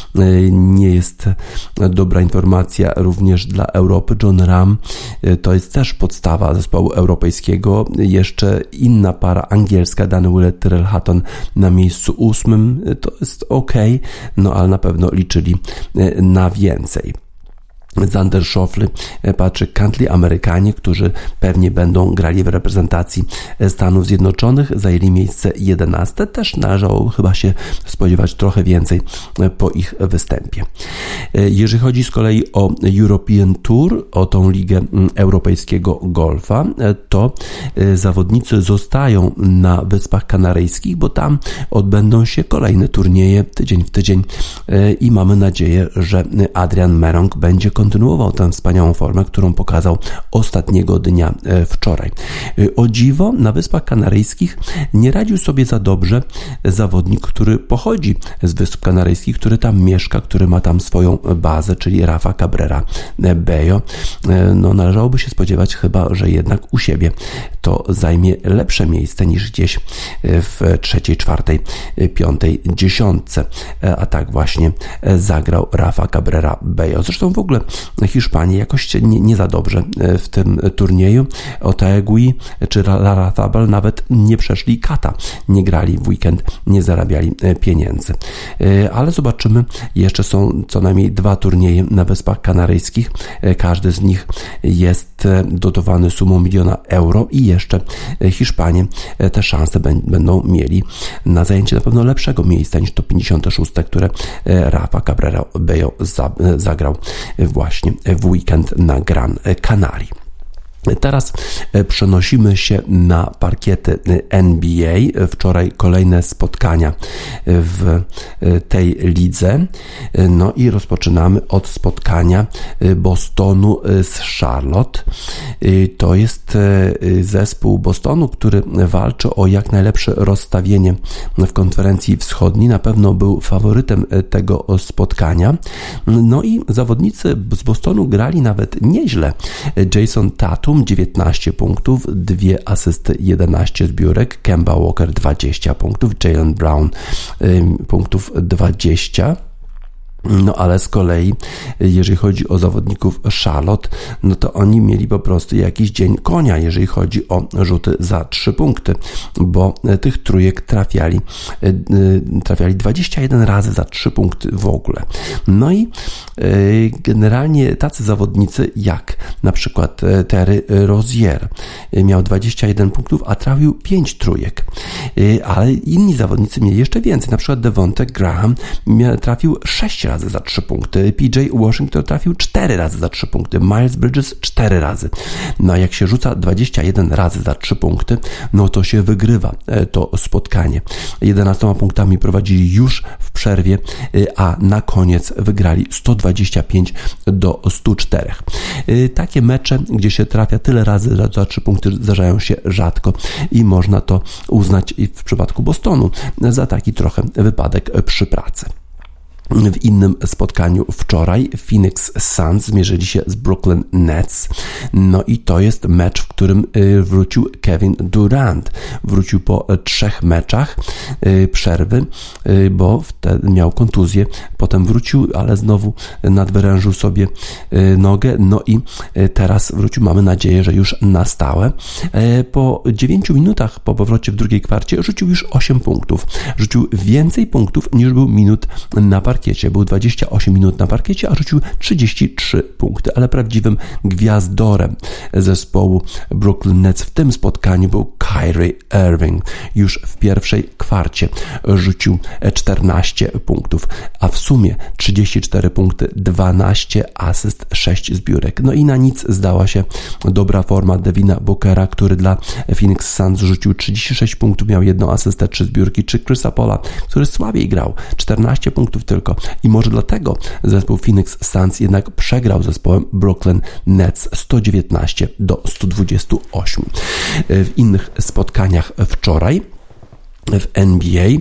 nie jest dobra informacja również dla Europy. John Rahm to jest też podstawa zespołu europejskiego. Jeszcze inna para angielska, Dan Willett, Tyrrell Hatton na miejscu ósmym, to jest ok, no ale na pewno liczyli na więcej. Xander Schauffele, Patrick Cantley, Amerykanie, którzy pewnie będą grali w reprezentacji Stanów Zjednoczonych, zajęli miejsce jedenaste. Też należało chyba się spodziewać trochę więcej po ich występie. Jeżeli chodzi z kolei o European Tour, o tą ligę europejskiego golfa, to zawodnicy zostają na Wyspach Kanaryjskich, bo tam odbędą się kolejne turnieje tydzień w tydzień i mamy nadzieję, że Adrian Meronk będzie kontynuował tę wspaniałą formę, którą pokazał ostatniego dnia wczoraj. O dziwo, na Wyspach Kanaryjskich nie radził sobie za dobrze zawodnik, który pochodzi z Wysp Kanaryjskich, który tam mieszka, który ma tam swoją bazę, czyli Rafa Cabrera Bello. No, należałoby się spodziewać chyba, że jednak u siebie to zajmie lepsze miejsce niż gdzieś w trzeciej, czwartej, piątej dziesiątce. A tak właśnie zagrał Rafa Cabrera Bello. Zresztą w ogóle Hiszpanie jakoś nie, nie za dobrze w tym turnieju. Otaegui czy Larrazabal nawet nie przeszli kata, nie grali w weekend, nie zarabiali pieniędzy. Ale zobaczymy, jeszcze są co najmniej dwa turnieje na Wyspach Kanaryjskich. Każdy z nich jest dotowany sumą miliona euro i jeszcze Hiszpanie te szanse będą mieli na zajęcie na pewno lepszego miejsca niż to pięćdziesiąte szóste, które Rafa Cabrera Bello zagrał właśnie w weekend na Gran Canaria. Teraz przenosimy się na parkiety N B A. Wczoraj kolejne spotkania w tej lidze. No i rozpoczynamy od spotkania Bostonu z Charlotte. To jest zespół Bostonu, który walczy o jak najlepsze rozstawienie w konferencji wschodniej. Na pewno był faworytem tego spotkania. No i zawodnicy z Bostonu grali nawet nieźle. Jason Tatum dziewiętnaście punktów, dwie asysty, jedenaście zbiórek, Kemba Walker dwadzieścia punktów, Jaylen Brown y, punktów dwadzieścia. No ale z kolei, jeżeli chodzi o zawodników Charlotte, no to oni mieli po prostu jakiś dzień konia, jeżeli chodzi o rzuty za trzy punkty, bo tych trójek trafiali, trafiali dwadzieścia jeden razy za trzy punkty w ogóle. No i generalnie tacy zawodnicy jak na przykład Terry Rozier miał dwadzieścia jeden punktów, a trafił pięć trójek, ale inni zawodnicy mieli jeszcze więcej, na przykład Devonte Graham trafił sześć razy za trzy punkty, P J Washington trafił cztery razy za trzy punkty, Miles Bridges cztery razy. No a jak się rzuca dwadzieścia jeden razy za trzy punkty, no to się wygrywa to spotkanie. jedenastoma punktami prowadzili już w przerwie, a na koniec wygrali sto dwadzieścia pięć do stu czterech. Takie mecze, gdzie się trafia tyle razy za trzy punkty, zdarzają się rzadko i można to uznać i w przypadku Bostonu za taki trochę wypadek przy pracy. W innym spotkaniu wczoraj Phoenix Suns zmierzyli się z Brooklyn Nets. No i to jest mecz, w którym wrócił Kevin Durant. Wrócił po trzech meczach przerwy, bo wtedy miał kontuzję. Potem wrócił, ale znowu nadwyrężył sobie nogę. No i teraz wrócił. Mamy nadzieję, że już na stałe. Po dziewięciu minutach po powrocie w drugiej kwarcie rzucił już osiem punktów. Rzucił więcej punktów niż był minut na parkiecie. Był dwadzieścia osiem minut na parkiecie, a rzucił trzydzieści trzy punkty, ale prawdziwym gwiazdorem zespołu Brooklyn Nets w tym spotkaniu był Kyrie Irving. Już w pierwszej kwarcie rzucił czternaście punktów, a w sumie trzydzieści cztery punkty, dwanaście asyst, sześć zbiórek. No i na nic zdała się dobra forma Devina Bookera, który dla Phoenix Suns rzucił trzydzieści sześć punktów, miał jedną asystę, trzy zbiórki, czy Chrisa Paula, który słabiej grał, czternaście punktów tylko. I może dlatego zespół Phoenix Suns jednak przegrał z zespołem Brooklyn Nets sto dziewiętnaście do stu dwudziestu ośmiu. W innych spotkaniach wczoraj w N B A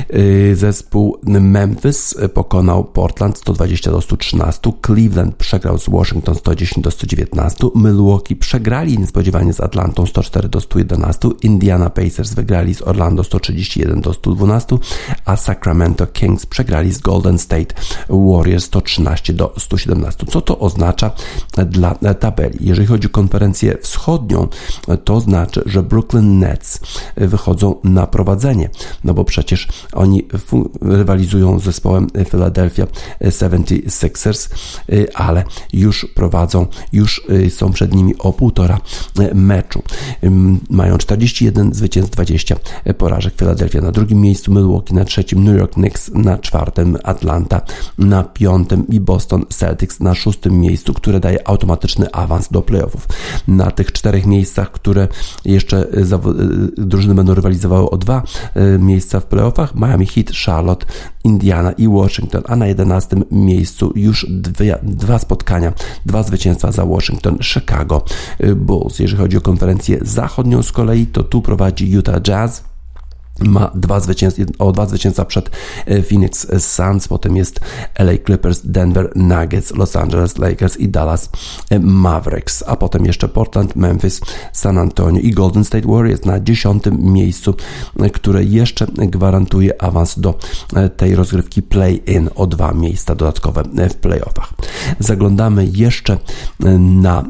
zespół Memphis pokonał Portland sto dwadzieścia do stu trzynastu, Cleveland przegrał z Washington sto dziesięć do stu dziewiętnastu, Milwaukee przegrali niespodziewanie z Atlantą sto cztery do stu jedenastu, Indiana Pacers wygrali z Orlando sto trzydzieści jeden do stu dwunastu, a Sacramento Kings przegrali z Golden State Warriors sto trzynaście do stu siedemnastu. Co to oznacza dla tabeli? Jeżeli chodzi o konferencję wschodnią, to znaczy, że Brooklyn Nets wychodzą na prowadzenie, no bo przecież oni rywalizują z zespołem Philadelphia seventy-sixers, ale już prowadzą, już są przed nimi o półtora meczu. Mają czterdzieści jeden zwycięstw, dwadzieścia porażek. Philadelphia na drugim miejscu, Milwaukee na trzecim, New York Knicks na czwartym, Atlanta na piątym i Boston Celtics na szóstym miejscu, które daje automatyczny awans do playoffów. Na tych czterech miejscach, które jeszcze drużyny będą rywalizowały o dwa miejsca w playoffach, Miami Heat, Charlotte, Indiana i Washington, a na jedenastym miejscu już dwie, dwa spotkania, dwa zwycięstwa za Washington, Chicago Bulls. Jeżeli chodzi o konferencję zachodnią z kolei, to tu prowadzi Utah Jazz, ma dwa zwycięstwa, o dwa zwycięstwa przed Phoenix Suns, potem jest L A Clippers, Denver Nuggets, Los Angeles Lakers i Dallas Mavericks, a potem jeszcze Portland, Memphis, San Antonio i Golden State Warriors na dziesiątym miejscu, które jeszcze gwarantuje awans do tej rozgrywki play-in o dwa miejsca dodatkowe w playoffach. Zaglądamy jeszcze na,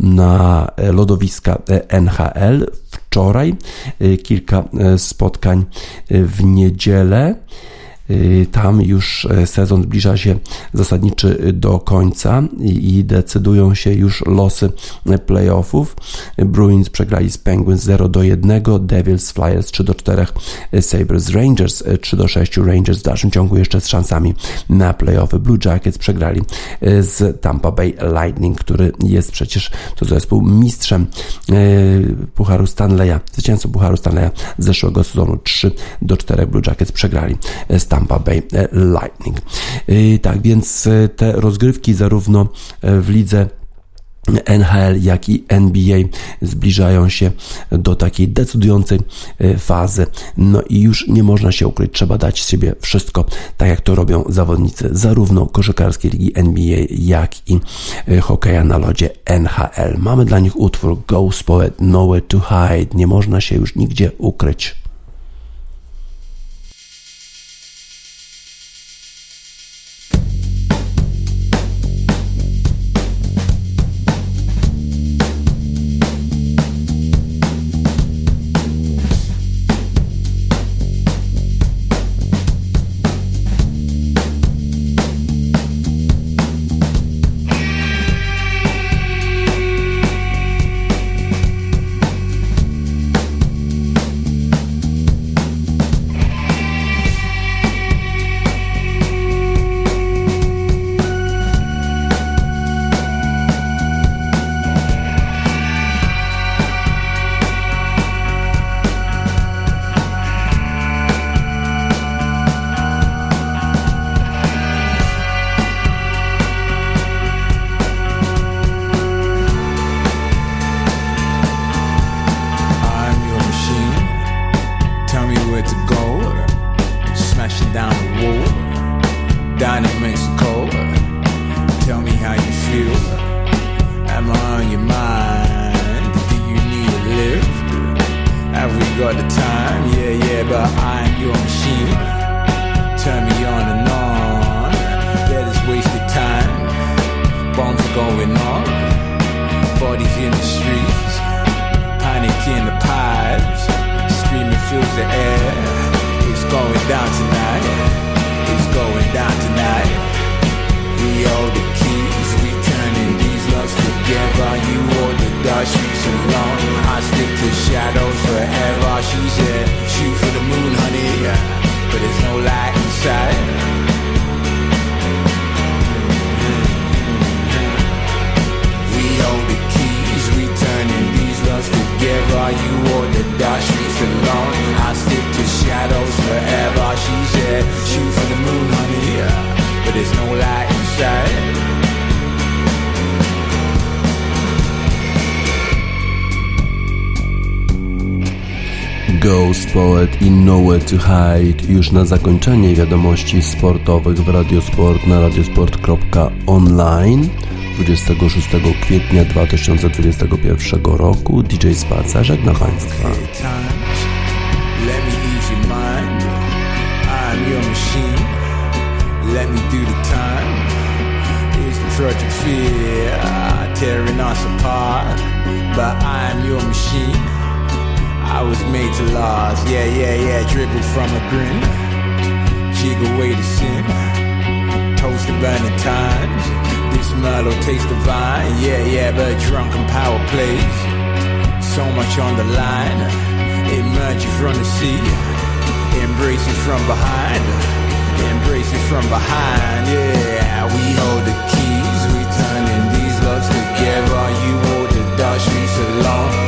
na lodowiska N H L. Wczoraj kilka spotkań w niedzielę. Tam już sezon zbliża się zasadniczy do końca i decydują się już losy playoffów. Bruins przegrali z Penguins zero do jednego, Devils Flyers trzy do czterech, Sabres Rangers trzy do sześciu, Rangers w dalszym ciągu jeszcze z szansami na playoffy. Blue Jackets przegrali z Tampa Bay Lightning, który jest przecież to zespół mistrzem Pucharu Stanleya, zwycięzcą Pucharu Stanleya z zeszłego sezonu. Trzy do czterech Blue Jackets przegrali z Tampa Bay Lightning. Tak więc te rozgrywki zarówno w lidze N H L, jak i N B A zbliżają się do takiej decydującej fazy. No i już nie można się ukryć, trzeba dać z siebie wszystko, tak jak to robią zawodnicy zarówno koszykarskiej ligi N B A, jak i hokeja na lodzie N H L. Mamy dla nich utwór Ghost Poet, Nowhere to Hide. Nie można się już nigdzie ukryć. Ghost Poet i Nowhere to Hide. Już na zakończenie wiadomości sportowych w Radiosport na radiosport kropka online dwudziestego szóstego kwietnia dwa tysiące dwudziestego pierwszego roku. D J Spaca żegna Państwa. I was made to last, yeah, yeah, yeah, dribble from a grin, jig away the sin, toast the burning times, this mellow taste divine, yeah, yeah, but drunken power plays, so much on the line, emerge you from the sea, embrace you from behind, embrace you from behind, yeah, we hold the keys, we turning these loves together, you hold the dark streets alone.